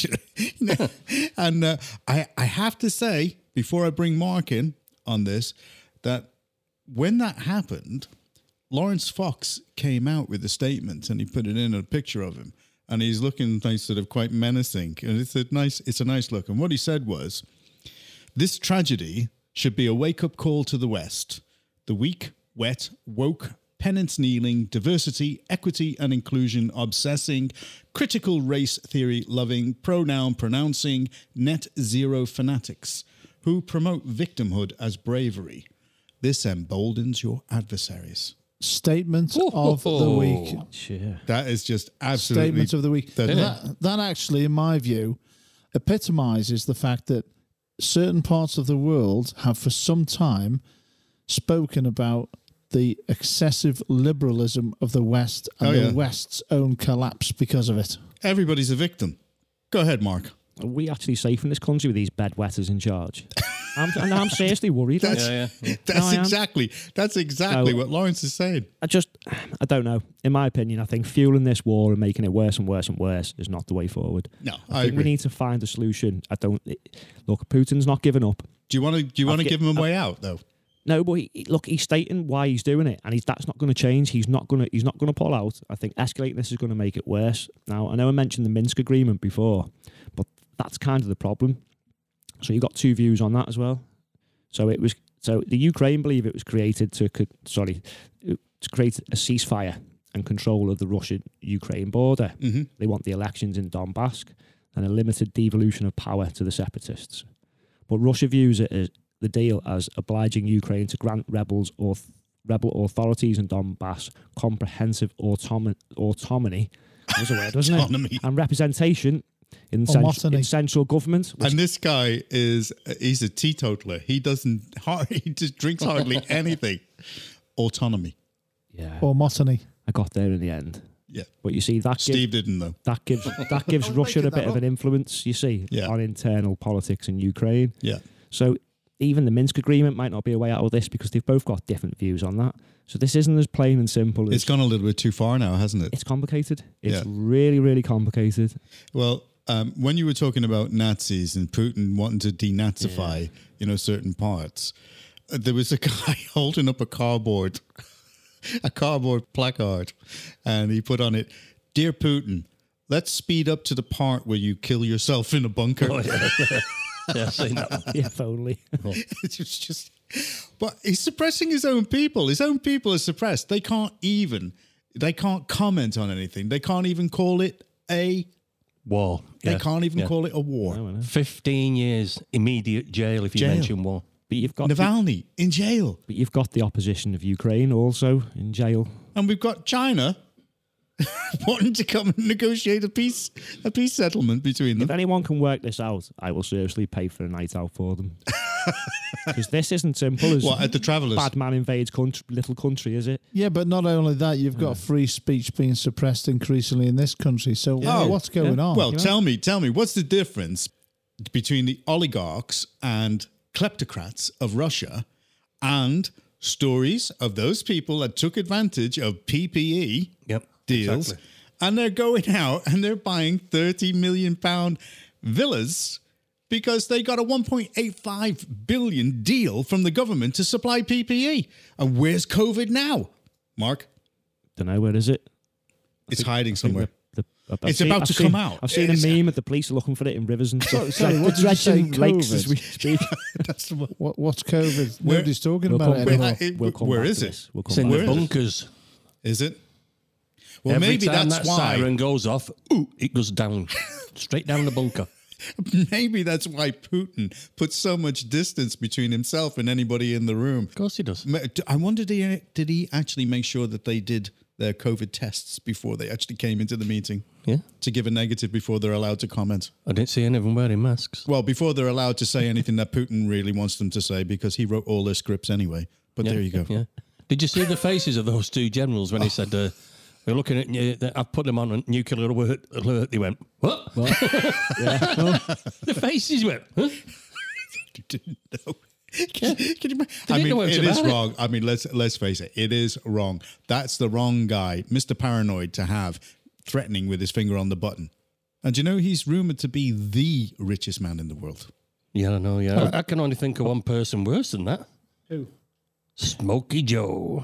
Speaker 1: and uh, I, I have to say, before I bring Mark in on this, that when that happened, Lawrence Fox came out with a statement and he put it in a picture of him, and he's looking like sort of quite menacing, and it's a nice, it's a nice look. And what he said was, "This tragedy should be a wake-up call to the West, the weak, wet, woke, penance kneeling, diversity, equity, and inclusion obsessing, critical race theory loving, pronoun pronouncing, net zero fanatics who promote victimhood as bravery. This emboldens your adversaries."
Speaker 4: Statement of the week.
Speaker 2: Sure.
Speaker 1: That is just absolutely...
Speaker 4: Statement of the week.
Speaker 1: That-
Speaker 4: That, that actually, in my view, epitomizes the fact that certain parts of the world have for some time spoken about the excessive liberalism of the West and
Speaker 1: Oh, yeah.
Speaker 4: the West's own collapse because of it.
Speaker 1: Everybody's a victim. Go ahead, Mark.
Speaker 2: Are we actually safe in this country with these bedwetters in charge? I'm, and I'm seriously worried.
Speaker 1: That's,
Speaker 3: Yeah, yeah.
Speaker 1: that's
Speaker 2: No, I am.
Speaker 1: exactly that's exactly
Speaker 2: No.
Speaker 1: what Lawrence is saying.
Speaker 2: I just, I don't know. In my opinion, I think fueling this war and making it worse and worse and worse is not the way forward.
Speaker 1: No,
Speaker 2: I,
Speaker 1: I
Speaker 2: think
Speaker 1: agree.
Speaker 2: we need to find a solution. I don't it, look. Putin's not giving up.
Speaker 1: Do you want to? Do you want to
Speaker 2: I've
Speaker 1: give
Speaker 2: get-
Speaker 1: him a way out though?
Speaker 2: No, but he, look, he's stating why he's doing it, and he's that's not going to change. He's not going to. He's not going to pull out. I think escalating this is going to make it worse. Now, I know I mentioned the Minsk agreement before, but that's kind of the problem. So you got two views on that as well. So it was. So the Ukraine believe it was created to. co- Sorry, to create a ceasefire and control of the Russian-Ukraine border.
Speaker 1: Mm-hmm.
Speaker 2: They want the elections in Donbass and a limited devolution of power to the separatists. But Russia views it as the deal as obliging Ukraine to grant rebels or rebel authorities in Donbass comprehensive autonomy, autonomy that was a word, wasn't
Speaker 1: Autonomy.
Speaker 2: it? And representation in, cent-
Speaker 4: Homotony.
Speaker 2: in central government. Which
Speaker 1: And this guy is he's a teetotaler. He doesn't he just drinks hardly anything. Autonomy.
Speaker 2: yeah,
Speaker 4: Or Motany.
Speaker 2: I got there in the end.
Speaker 1: Yeah.
Speaker 2: But you see that gives,
Speaker 1: Steve didn't though.
Speaker 2: that gives that gives
Speaker 4: I'm
Speaker 2: Russia
Speaker 4: making
Speaker 2: a bit
Speaker 4: that
Speaker 2: of
Speaker 4: up.
Speaker 2: an influence. You see
Speaker 1: Yeah.
Speaker 2: on internal politics in Ukraine.
Speaker 1: Yeah.
Speaker 2: So even the Minsk agreement might not be a way out of this because they've both got different views on that. So this isn't as plain and simple as
Speaker 1: It's gone a little bit too far now, hasn't it?
Speaker 2: it's complicated. It's
Speaker 1: Yeah.
Speaker 2: really, really complicated.
Speaker 1: Well, um, when you were talking about Nazis and Putin wanting to denazify, you know, certain parts, uh, there was a guy holding up a cardboard, a cardboard placard, and he put on it, "Dear Putin, let's speed up to the part where you kill yourself in a bunker."
Speaker 3: Oh, yeah. Yeah, I've seen that one.
Speaker 2: Yeah, if only.
Speaker 1: It's just, just, but he's suppressing his own people. His own people are suppressed. They can't even, they can't comment on anything. They can't even call it a,
Speaker 3: War.
Speaker 1: they
Speaker 3: Yeah.
Speaker 1: can't even
Speaker 3: Yeah.
Speaker 1: call it a war.
Speaker 2: No, I know.
Speaker 3: fifteen years immediate jail if you
Speaker 1: Jail.
Speaker 3: mention war.
Speaker 2: But you've got the,
Speaker 1: Navalny in jail.
Speaker 2: but you've got the opposition of Ukraine also in jail.
Speaker 1: And we've got China wanting to come and negotiate a peace, a peace settlement between
Speaker 2: If
Speaker 1: them.
Speaker 2: anyone can work this out, I will seriously pay for a night out for them. Because this isn't simple as
Speaker 1: What, at the Travellers?
Speaker 2: bad man invades country, little country, is it?
Speaker 4: Yeah, but not only that, you've got free speech being suppressed increasingly in this country. So
Speaker 1: Oh,
Speaker 4: what's going on?
Speaker 1: Well,
Speaker 2: you know?
Speaker 1: tell me, tell me, what's the difference between the oligarchs and kleptocrats of Russia and stories of those people that took advantage of P P E
Speaker 3: Yep.
Speaker 1: deals,
Speaker 3: exactly.
Speaker 1: and they're going out and they're buying thirty million pound villas because they got a one point eight five billion deal from the government to supply P P E. And where's COVID now, Mark?
Speaker 2: Don't know, where is it?
Speaker 1: It's hiding
Speaker 2: I think
Speaker 1: somewhere.
Speaker 2: the- the- I've- I've
Speaker 1: It's
Speaker 2: seen-
Speaker 1: about
Speaker 2: I've
Speaker 1: to
Speaker 2: seen-
Speaker 1: come out.
Speaker 2: I've seen
Speaker 1: It's-
Speaker 2: a meme that the police are looking for it in rivers and stuff.
Speaker 4: sorry,
Speaker 2: It's
Speaker 4: what did you say,
Speaker 2: dredging lakes as
Speaker 4: COVID?
Speaker 2: we speak.
Speaker 1: That's the one.
Speaker 4: What, what's COVID?
Speaker 1: Where-
Speaker 4: Nobody's talking
Speaker 2: We'll
Speaker 4: about
Speaker 2: come,
Speaker 4: it
Speaker 1: Wait,
Speaker 4: anymore.
Speaker 1: I- it-
Speaker 2: we'll come
Speaker 1: where
Speaker 2: back
Speaker 1: is
Speaker 2: to
Speaker 1: it?
Speaker 2: this. We'll
Speaker 3: It's
Speaker 2: come
Speaker 3: in
Speaker 2: back
Speaker 3: the
Speaker 2: to this.
Speaker 3: bunkers.
Speaker 1: Is it? Well,
Speaker 3: Every
Speaker 1: maybe
Speaker 3: time
Speaker 1: that's
Speaker 3: that
Speaker 1: why.
Speaker 3: siren goes off, ooh, it goes down. Straight down the bunker.
Speaker 1: Maybe that's why Putin put so much distance between himself and anybody in the room.
Speaker 3: Of course he does.
Speaker 1: Ma- I wonder, did he, did he actually make sure that they did their COVID tests before they actually came into the meeting
Speaker 3: Yeah.
Speaker 1: to give a negative before they're allowed to comment.
Speaker 3: I didn't see any of them wearing masks.
Speaker 1: Well, before they're allowed to say anything that Putin really wants them to say, because he wrote all their scripts anyway. But
Speaker 3: Yeah,
Speaker 1: there you go.
Speaker 3: Yeah. Did you see the faces of those two generals when he said, uh, we're looking at, you, I've put them on a nuclear alert, alert. They went, what?
Speaker 2: Yeah. Oh,
Speaker 3: The faces went, huh?
Speaker 1: You didn't know. Can, you- can you, ima- I
Speaker 3: didn't
Speaker 1: mean,
Speaker 3: know
Speaker 1: it
Speaker 3: much
Speaker 1: is
Speaker 3: about it.
Speaker 1: wrong. I mean, let's let's face it. It is wrong. That's the wrong guy, Mister Paranoid, to have threatening with his finger on the button. And you know, he's rumored to be the richest man in the world.
Speaker 3: Yeah, I know, yeah. I, I can only think of one person worse than that.
Speaker 4: Who?
Speaker 3: Smokey Joe.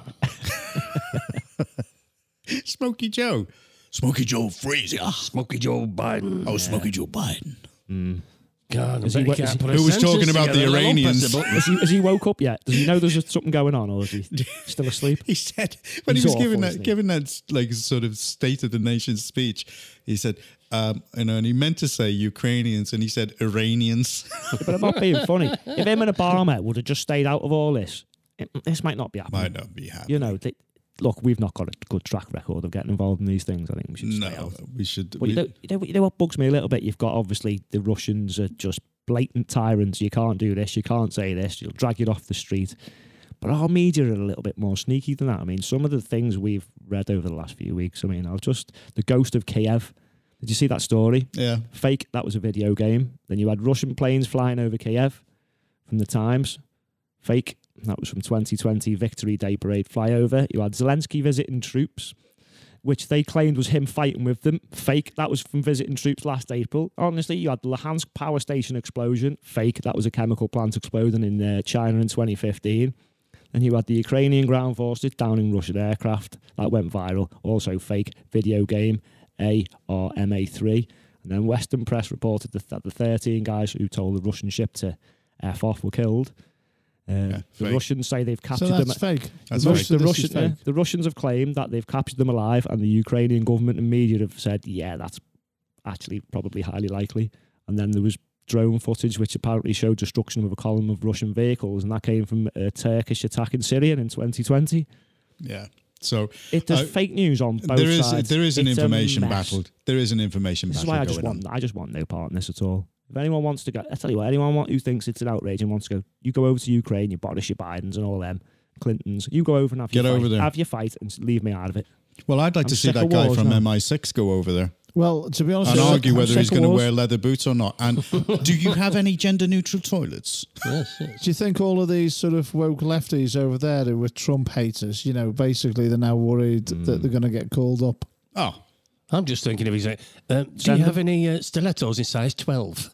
Speaker 1: Smokey Joe. Smokey Joe Frazier.
Speaker 3: Smokey Joe Biden.
Speaker 1: Oh, Smokey Joe Biden.
Speaker 3: God, I
Speaker 2: Is
Speaker 3: bet
Speaker 2: he
Speaker 3: he
Speaker 2: wa-
Speaker 3: can't
Speaker 2: is he-
Speaker 3: put a
Speaker 1: Who was
Speaker 3: sentence
Speaker 1: talking about the
Speaker 3: together, let alone press
Speaker 1: Iranians?
Speaker 3: a button.
Speaker 2: has, he, has he woke up yet? Does he know there's something going on, or is he still asleep?
Speaker 1: He said when
Speaker 2: He's
Speaker 1: he was
Speaker 2: awful,
Speaker 1: giving that
Speaker 2: isn't he?
Speaker 1: giving that like sort of state of the nation speech, he said, um, you know, and he meant to say Ukrainians, and he said Iranians.
Speaker 2: But I'm not being funny. If him and Obama would have just stayed out of all this, it, this might not be happening.
Speaker 1: Might not be happy.
Speaker 2: You know, they, look, we've not got a good track record of getting involved in these things. I think we should stay
Speaker 1: No,
Speaker 2: out.
Speaker 1: we should.
Speaker 2: But
Speaker 1: we-
Speaker 2: you know, you know, you know what bugs me a little bit? You've got obviously the Russians are just blatant tyrants. You can't do this. You can't say this. You'll drag you off the street. But our media are a little bit more sneaky than that. I mean, some of the things we've read over the last few weeks. I mean, I'll just the Ghost of Kiev. Did you see that story?
Speaker 1: yeah,
Speaker 2: Fake. That was a video game. Then you had Russian planes flying over Kiev from the Times. Fake. That was from twenty twenty Victory Day Parade flyover. You had Zelensky visiting troops, which they claimed was him fighting with them. Fake. That was from visiting troops last April. Honestly, you had the Luhansk power station explosion. Fake. That was a chemical plant exploding in uh, China in twenty fifteen. And you had the Ukrainian ground forces downing Russian aircraft. That went viral. Also fake. Video game A R M A three. And then Western press reported that that the thirteen guys who told the Russian ship to F off were killed. Uh,
Speaker 1: Yeah,
Speaker 2: the
Speaker 1: fake.
Speaker 2: Russians say they've
Speaker 4: So
Speaker 2: captured them.
Speaker 4: that's fake.
Speaker 1: That's
Speaker 2: the,
Speaker 1: fake.
Speaker 4: Most of
Speaker 2: the,
Speaker 4: this is
Speaker 2: Russian, yeah,
Speaker 4: fake.
Speaker 2: the Russians have claimed that they've captured them alive, and the Ukrainian government and media have said, yeah, that's actually probably highly likely. And then there was drone footage which apparently showed destruction of a column of Russian vehicles, and that came from a Turkish attack in Syria in twenty twenty.
Speaker 1: yeah. So
Speaker 2: It does
Speaker 1: Uh,
Speaker 2: fake news on both
Speaker 1: there is
Speaker 2: sides.
Speaker 1: there is an
Speaker 2: It's a
Speaker 1: information
Speaker 2: mess.
Speaker 1: battle. There is an information
Speaker 2: This is
Speaker 1: battle
Speaker 2: why I just
Speaker 1: going
Speaker 2: want
Speaker 1: on.
Speaker 2: I just want no part in this at all. If anyone wants to go, I tell you what, anyone want, who thinks it's an outrage and wants to go, you go over to Ukraine, you Boris, your Bidens, and all them Clintons. You go over and have
Speaker 1: Get
Speaker 2: your
Speaker 1: over
Speaker 2: fight,
Speaker 1: there.
Speaker 2: have your fight, and s- leave me out of it.
Speaker 1: Well, I'd like
Speaker 2: I'm
Speaker 1: to see
Speaker 2: sick
Speaker 1: that
Speaker 2: of
Speaker 1: guy
Speaker 2: wars
Speaker 1: from
Speaker 2: now.
Speaker 1: M I six go over there
Speaker 4: Well, to be honest,
Speaker 1: and
Speaker 4: with you,
Speaker 1: argue
Speaker 2: I'm
Speaker 1: whether
Speaker 2: sick
Speaker 1: he's
Speaker 2: of
Speaker 1: going to
Speaker 2: wars.
Speaker 1: wear leather boots or not. And do you have any gender-neutral toilets?
Speaker 3: Yes, yes.
Speaker 4: do you think all of these sort of woke lefties over there who were Trump haters, you know, basically they're now worried
Speaker 1: Hmm.
Speaker 4: that they're going to get called up?
Speaker 1: Oh,
Speaker 3: I'm just thinking if he's like, uh, do
Speaker 2: Send
Speaker 3: you have
Speaker 2: them-
Speaker 3: any uh, stilettos in size twelve?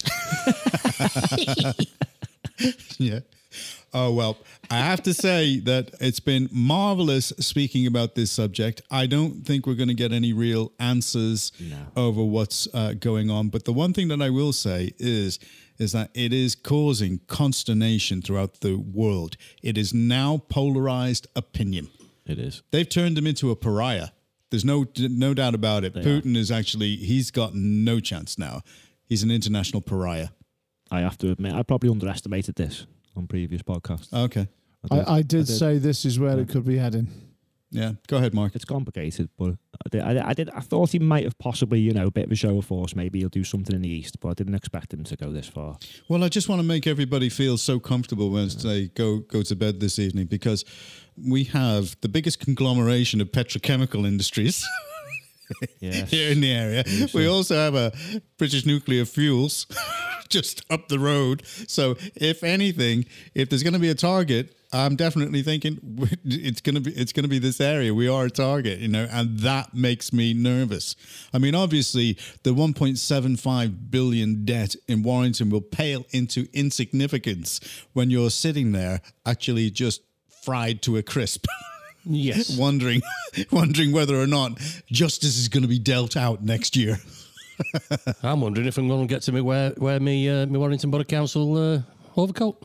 Speaker 1: yeah. Oh, well, I have to say that it's been marvelous speaking about this subject. I don't think we're going to get any real answers over what's uh, going on. But the one thing that I will say is, is that it is causing consternation throughout the world. It is now polarized opinion.
Speaker 2: It is.
Speaker 1: They've turned him into a pariah. There's no no doubt about it. Putin is actually, he's got no chance now. He's an international pariah.
Speaker 2: I have to admit, I probably underestimated this on previous podcasts.
Speaker 1: Okay.
Speaker 4: I, I did
Speaker 2: did.
Speaker 4: say this is where it could be heading.
Speaker 1: Yeah. Go ahead, Mark.
Speaker 2: It's complicated, but I did, I, I did. I thought he might have possibly, you know, a bit of a show of force. Maybe he'll do something in the east, but I didn't expect him to go this far.
Speaker 1: Well, I just want to make everybody feel so comfortable when they go go to bed this evening, because we have the biggest conglomeration of petrochemical industries
Speaker 2: Yes.
Speaker 1: here in the area. We also have a British Nuclear Fuels just up the road. So, if anything, if there's going to be a target, I'm definitely thinking it's going to be it's going to be this area. We are a target, you know, and that makes me nervous. I mean, obviously, the one point seven five billion debt in Warrington will pale into insignificance when you're sitting there actually just fried to a crisp.
Speaker 3: Yes.
Speaker 1: wondering wondering whether or not justice is going to be dealt out next year.
Speaker 3: I'm wondering if I'm going to get to me wear, wear me, uh, me Warrington Borough Council uh, overcoat.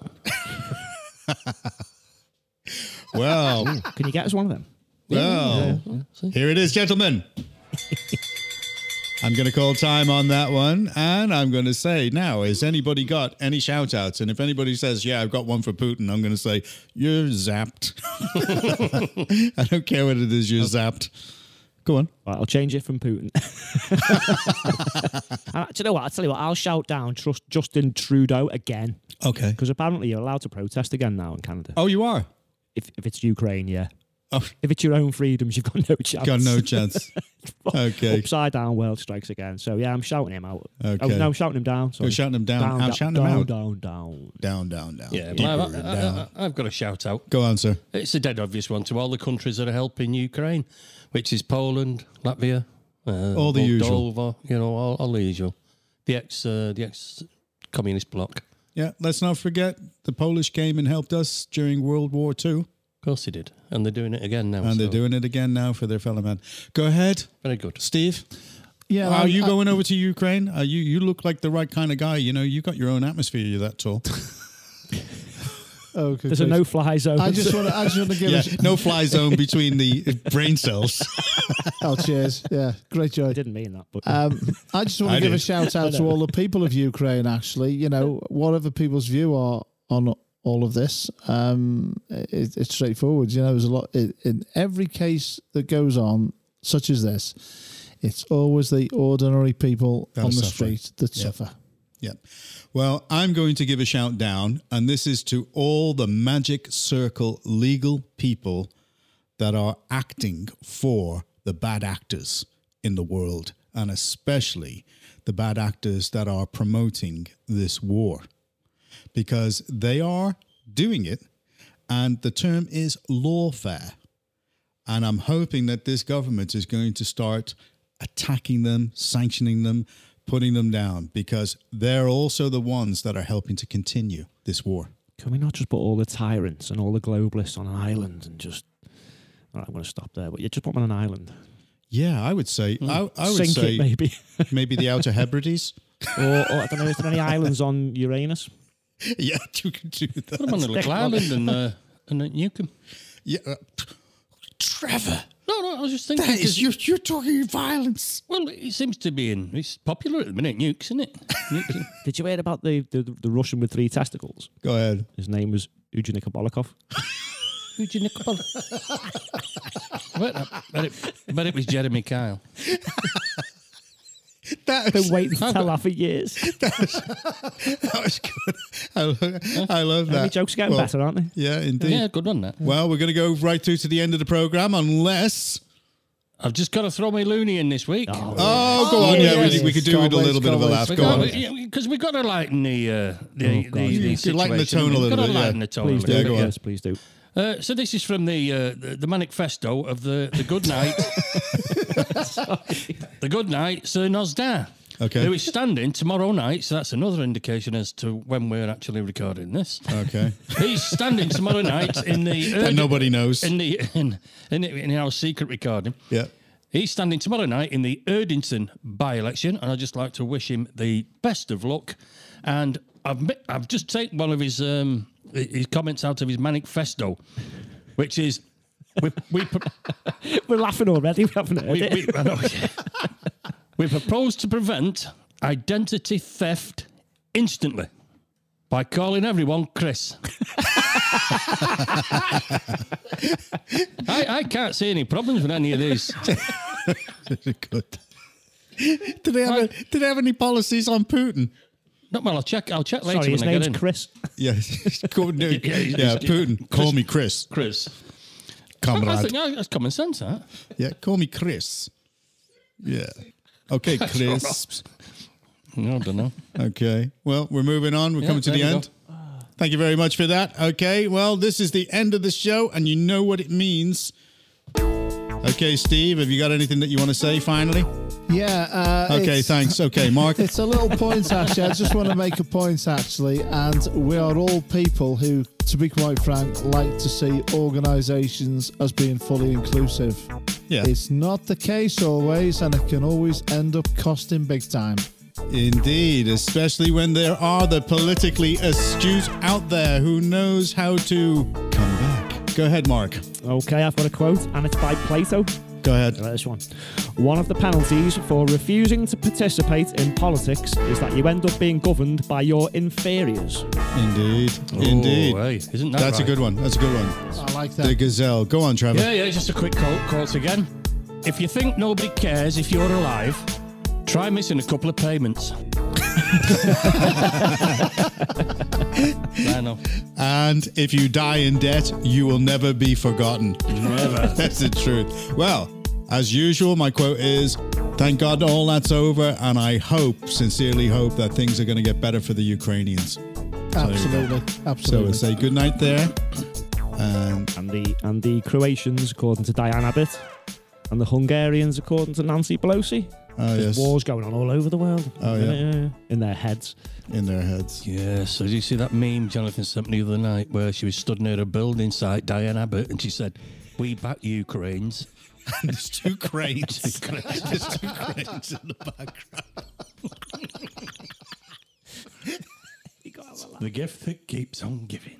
Speaker 1: Well,
Speaker 2: Can you get us one of them?
Speaker 1: well,
Speaker 3: See?
Speaker 1: here it is, gentlemen. I'm going to call time on that one, and I'm going to say, now, has anybody got any shout-outs? And if anybody says, yeah, I've got one for Putin, I'm going to say, you're zapped. I don't care what it is, you're zapped. Go on.
Speaker 2: Right, I'll change it from Putin. uh, do you know what? I'll tell you what. I'll shout down trust Justin Trudeau again.
Speaker 1: Okay.
Speaker 2: Because apparently you're allowed to protest again now in Canada.
Speaker 1: Oh, you are?
Speaker 2: If if it's Ukraine, yeah.
Speaker 1: Oh.
Speaker 2: If it's your own freedoms, you've got no chance.
Speaker 1: Got no chance. Okay.
Speaker 2: Upside down world strikes again. So yeah, I'm shouting him out.
Speaker 1: Okay.
Speaker 2: Oh, no, I'm shouting him down. Sorry.
Speaker 1: You're shouting him down.
Speaker 2: Down,
Speaker 1: I'm
Speaker 2: down,
Speaker 1: shouting
Speaker 2: down,
Speaker 1: him out.
Speaker 2: down, down.
Speaker 1: Down, down, down.
Speaker 3: Yeah,
Speaker 1: Deeper
Speaker 3: well, I, I,
Speaker 1: down.
Speaker 3: I, I've got a shout out.
Speaker 1: Go on, sir.
Speaker 3: It's a dead obvious one to all the countries that are helping Ukraine, which is Poland, Latvia, uh,
Speaker 1: All the usual.
Speaker 3: Moldova, you know, all, all the usual. The ex, uh, the ex communist bloc.
Speaker 1: Yeah, let's not forget the Polish came and helped us during World War Two.
Speaker 3: Of course they did, and they're doing it again now.
Speaker 1: And
Speaker 3: so
Speaker 1: they're doing it again now for their fellow man. Go ahead,
Speaker 3: very good.
Speaker 1: Steve.
Speaker 4: Yeah,
Speaker 1: Are
Speaker 4: I-
Speaker 1: you
Speaker 4: I-
Speaker 1: going over to Ukraine? Are you you look like the right kind of guy. You know, you got your own atmosphere. You're that tall.
Speaker 4: Oh, good
Speaker 2: There's a
Speaker 4: grief.
Speaker 2: no-fly zone.
Speaker 4: I just want to. I just want to give.
Speaker 1: Yeah,
Speaker 4: A,
Speaker 1: no fly zone between the brain cells.
Speaker 4: oh, cheers! Yeah, great joy.
Speaker 2: I didn't mean that, but
Speaker 4: Um, I just want
Speaker 1: I
Speaker 4: to give a
Speaker 1: did.
Speaker 4: shout out to all the people of Ukraine. Actually, you know, whatever people's view are on all of this, um, it, it's straightforward. You know, there's a lot in, in every case that goes on, such as this. It's always the ordinary people
Speaker 1: That
Speaker 4: on
Speaker 1: are
Speaker 4: the
Speaker 1: suffering.
Speaker 4: street that
Speaker 1: Yeah.
Speaker 4: suffer.
Speaker 1: Yeah. Well, I'm going to give a shout down, and this is to all the Magic Circle legal people that are acting for the bad actors in the world, and especially the bad actors that are promoting this war, because they are doing it, and the term is lawfare. And I'm hoping that this government is going to start attacking them, sanctioning them, putting them down, because they're also the ones that are helping to continue this war.
Speaker 2: can we not just put all the tyrants and all the globalists on an island and just... All right, I'm going to stop there, but you just put them on an island.
Speaker 1: Yeah, I would say, I, I would
Speaker 2: Sink
Speaker 1: say
Speaker 2: it, maybe.
Speaker 1: maybe the Outer Hebrides.
Speaker 2: or, or, I don't know, is there any islands on Uranus?
Speaker 1: Yeah, you could do that.
Speaker 3: Put them on a little island and uh, and then nuke them.
Speaker 1: Yeah, uh, Trevor,
Speaker 3: No, no, I was just thinking.
Speaker 1: that is
Speaker 3: 'cause-
Speaker 1: you're, you're talking violence.
Speaker 3: well, it seems to be in. It's popular at the minute. Nukes, isn't it? Nukes.
Speaker 2: Did you hear about the, the, the Russian with three testicles?
Speaker 1: Go ahead.
Speaker 2: His name was Eugen Kabalikov.
Speaker 3: Who'd you nick upon? Wait, I bet it, I bet it was Jeremy Kyle.
Speaker 1: That
Speaker 2: Been
Speaker 1: was,
Speaker 2: waiting to tell that for years.
Speaker 1: that was good. I, lo- I love that.
Speaker 2: Every joke's getting
Speaker 1: Well,
Speaker 2: better, aren't they?
Speaker 1: Yeah, indeed.
Speaker 3: Yeah, good one, that.
Speaker 1: Well, we're going to go right through to the end of the program, unless.
Speaker 3: I've just got to throw my loony in this week.
Speaker 1: Oh, go on.
Speaker 4: yeah,
Speaker 1: Yeah, we,
Speaker 4: yes.
Speaker 1: we could do with a
Speaker 4: Can't
Speaker 1: little
Speaker 4: wait,
Speaker 1: bit of a
Speaker 4: can't
Speaker 1: laugh.
Speaker 4: wait.
Speaker 1: Go on.
Speaker 3: Because we got to lighten the uh, the,
Speaker 2: Oh,
Speaker 3: the,
Speaker 2: God.
Speaker 3: the
Speaker 1: You could lighten the
Speaker 3: situation.
Speaker 1: tone a
Speaker 3: We've
Speaker 1: little
Speaker 3: got to
Speaker 1: bit, yeah.
Speaker 3: lighten the tone
Speaker 2: Please
Speaker 3: a
Speaker 2: do.
Speaker 3: little
Speaker 1: go
Speaker 3: bit.
Speaker 1: on.
Speaker 2: Yes, please do.
Speaker 3: Uh, so this is from the uh, the, the manifesto of the the Good Night, the Good Night Sir Nosda,
Speaker 1: Okay.
Speaker 3: who is standing tomorrow night. So that's another indication as to when we're actually recording this.
Speaker 1: Okay.
Speaker 3: He's standing tomorrow night in the
Speaker 1: That nobody knows.
Speaker 3: in the in, in in our secret recording.
Speaker 1: Yeah.
Speaker 3: He's standing tomorrow night in the Erdington by-election, and I'd just like to wish him the best of luck. And I've mi- I've just taken one of his um, his comments out of his manifesto, which is we we pro-
Speaker 2: We're laughing already. We haven't heard
Speaker 3: we,
Speaker 2: it.
Speaker 3: we, I know, we propose to prevent identity theft instantly by calling everyone Chris. I, I can't see any problems with any of these.
Speaker 1: Good. Did they have a, did they have any policies on Putin?
Speaker 3: No, well, I'll check. I'll check later
Speaker 2: Sorry, his
Speaker 3: when I get
Speaker 2: name's
Speaker 3: in.
Speaker 2: Chris.
Speaker 1: Yeah. Go- no,
Speaker 3: Yeah, he's-
Speaker 1: yeah,
Speaker 3: he's-
Speaker 1: Putin. Call me Chris.
Speaker 3: Chris. I, I
Speaker 1: Comrade.
Speaker 3: think yeah, that's common sense, huh?
Speaker 1: Yeah, call me Chris. Yeah. Okay, Chris.
Speaker 3: No, I don't know.
Speaker 1: Okay. Well, we're moving on. We're
Speaker 3: Yeah,
Speaker 1: coming to
Speaker 3: there
Speaker 1: the
Speaker 3: we
Speaker 1: end. Thank you very much for that. Okay. Well, this is the end of the show, and you know what it means. Okay, Steve, have you got anything that you want to say finally?
Speaker 4: Yeah. Uh,
Speaker 1: Okay,
Speaker 4: it's-
Speaker 1: thanks. Okay, Mark.
Speaker 4: It's a little point, actually. I just want to make a point, actually. And we are all people who, to be quite frank, like to see organisations as being fully inclusive.
Speaker 1: Yeah.
Speaker 4: It's not the case always, and it can always end up costing big time.
Speaker 1: Indeed, especially when there are the politically astute out there who knows how to come back. Go ahead, Mark.
Speaker 2: Okay, I've got a quote, and it's by Plato.
Speaker 1: Go ahead.
Speaker 2: Right, this one. One of the penalties for refusing to participate in politics is that you end up being governed by your inferiors.
Speaker 1: Indeed. Indeed.
Speaker 3: Oh, hey, isn't that
Speaker 1: That's
Speaker 3: right?
Speaker 1: a good one. That's a good one.
Speaker 4: I like
Speaker 1: The
Speaker 4: that.
Speaker 1: gazelle. Go on, Trevor.
Speaker 3: Yeah, yeah, just a quick quote, quote again. if you think nobody cares if you're alive, try missing a couple of payments. I know.
Speaker 1: And if you die in debt, you will never be forgotten.
Speaker 3: Never.
Speaker 1: That's the truth. Well, as usual, my quote is, thank God all that's over, and I hope, sincerely hope, that things are going to get better for the Ukrainians.
Speaker 4: Absolutely.
Speaker 1: So
Speaker 4: Absolutely.
Speaker 1: we'll say good night there. And
Speaker 2: And the and the Croatians, according to Diane Abbott, and the Hungarians, according to Nancy Pelosi.
Speaker 1: oh,
Speaker 2: There's
Speaker 1: yes,
Speaker 2: wars going on all over the world.
Speaker 1: Oh, yeah.
Speaker 2: yeah. In their heads.
Speaker 1: in their heads.
Speaker 3: Yeah, so did you see that meme Jonathan sent me the other night where she was stood near a building site, Diane Abbott, and she said, "We back Ukraines."
Speaker 1: There's two cranes. There's two cranes in the background.
Speaker 3: The gift that keeps on giving.